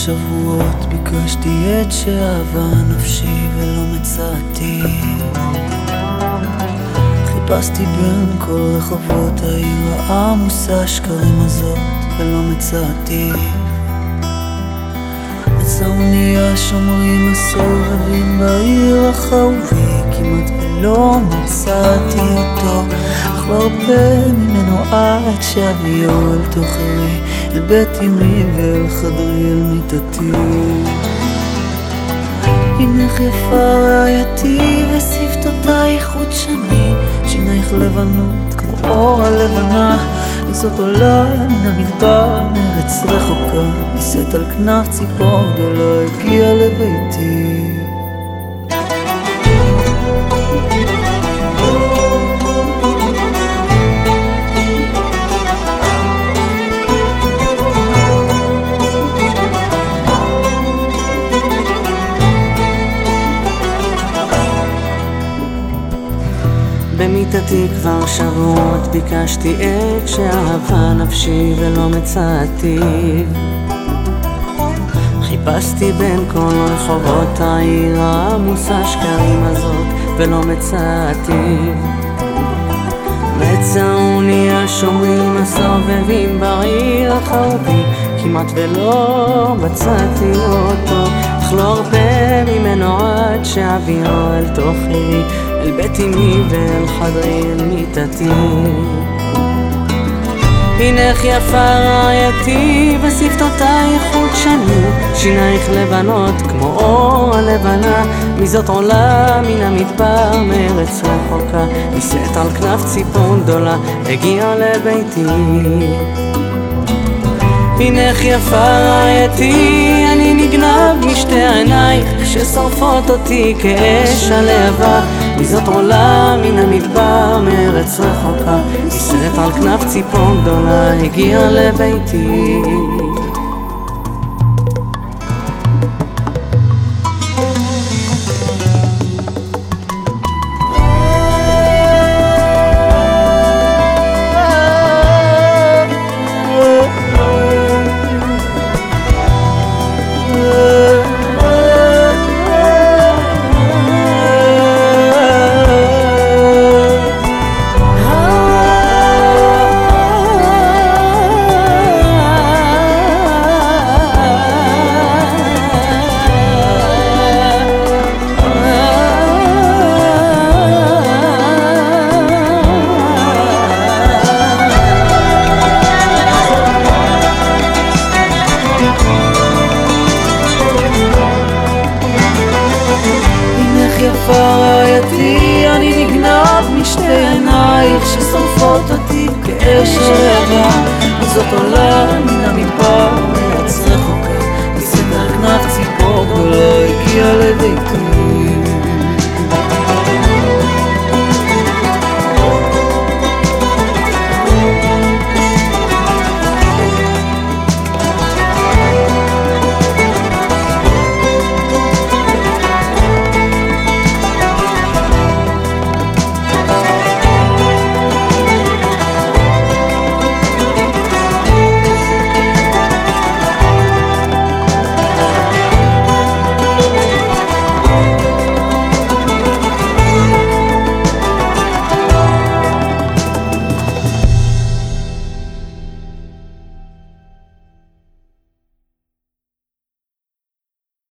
שבועות ביקשתי את שאהבה נפשי ולא מצאתי. חיפשתי בין כל רחובות העיר העמוסה שקרים הזאת ולא מצאתי. מצאוני השומרים הסובבים בעיר החרובי, כמעט ולא מצאתי אותו, אך לא הרבה ממנו עד שאביו אל תוכרי, אל בית אמי ואל חדרי אל מיטתי. הנך יפה רעייתי ושפתותייך חוט שני, שינייך לבנות כמו אור הלבנה, זאת עולה מן המדבר מארץ רחוקה, נישאת על כנף ציפור גדולה, הגיעה לביתי. במיטתי כבר שבועות ביקשתי את שאהבה נפשי ולא מצאתי. חיפשתי בין כל רחובות העיר העמוסה שקרים הזאת ולא מצאתי. מצאוני השומרים הסובבים בעיר החרובי, כמעט ולא מצאתי אותו, אך לא הרבה ממנו עד שאביו אל תוכרי, אל בית אמי ואל חדרי אל מיטתי. הנך יפה רעייתי ושפתותייך חוט שני, שינייך לבנות כמו אור הלבנה, מזאת עולה מן המדבר מארץ רחוקה, נישאת על כנף ציפור גדולה, הגיעה לביתי. הנך יפה רעייתי, אני נגנב משתי עינייך ששורפות אותי כאש הלהבה, מזאת עולה מן המדבר מארץ רחוקה, נישאת על כנף ציפור גדולה, הגיעה לביתי. יפה רעייתי, אני נגנב משתי עינייך ששורפות אותי כאש הלהבה, וזאת עולה מן המדבר מארץ רחוקה, נישאת על כנף ציפור גדולה, הגיעה לביתי.